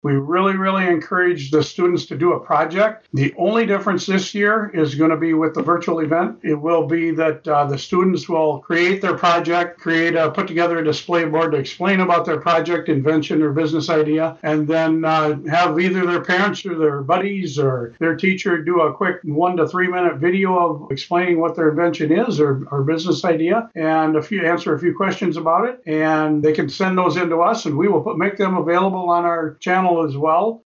We really, really encourage the students to do a project. The only difference this year is going to be with the virtual event. It will be that the students will create their project, put together a display board to explain about their project, invention, or business idea, and then have either their parents or their buddies or their teacher do a quick 1 to 3 minute video of explaining what their invention is or business idea, and answer a few questions about it. And they can send those in to us, and we will make them available on our channel as well.